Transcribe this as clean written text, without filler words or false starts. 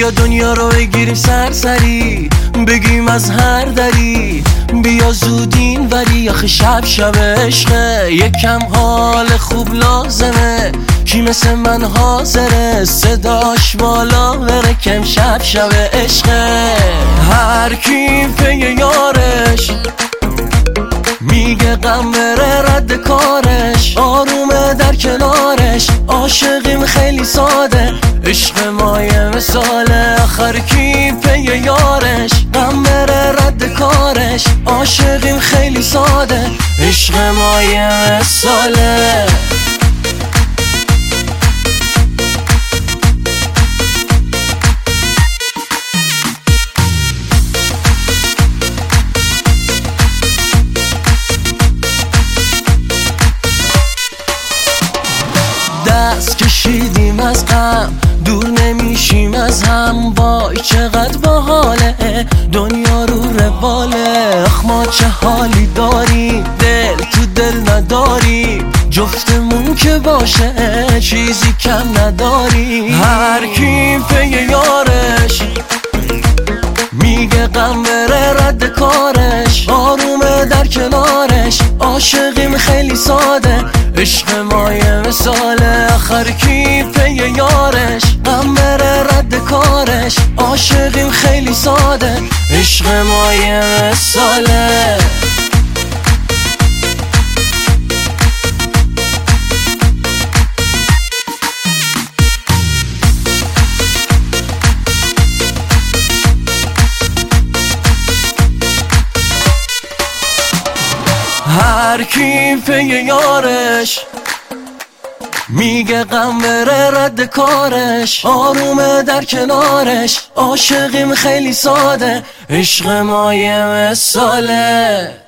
بیا دنیا رو بگیریم سرسری، بگیم از هر دری، بیا زودین وری آخه شب شب عشقه، یکم حال خوب لازمه، کی مثل من حاضره صداش بالا بره کم شب شب عشقه. هر کی پی یارش میگه غم بره رد کارش، آرومه در کنارش، عاشقیم خیلی ساده، عشق مایه مثاله. آخر کی پی یارش غم بره رد کارش، عاشقیم خیلی ساده، عشق مایه مثاله. دست کشیدیم از غم دور نمیشیم از هم، وای چقدر باحاله دنیا رو رواله. آخ ما چه حالی داریم دل تو دل نداریم، جفتمون که باشه چیزی کم نداریم. هر کی پی یارش میگه غم بره رد کارش، آرومه در کنارش، عاشقیم خیلی ساده، عشق مایه مثاله. آخر کی پی یارش غم بره رد کارش، عاشقیم خیلی ساده، عشق مایه مثاله. هر کی پی یارش میگه غم بره رد کارش، آرومه در کنارش، عاشقیم خیلی ساده، عشق مایه مثاله.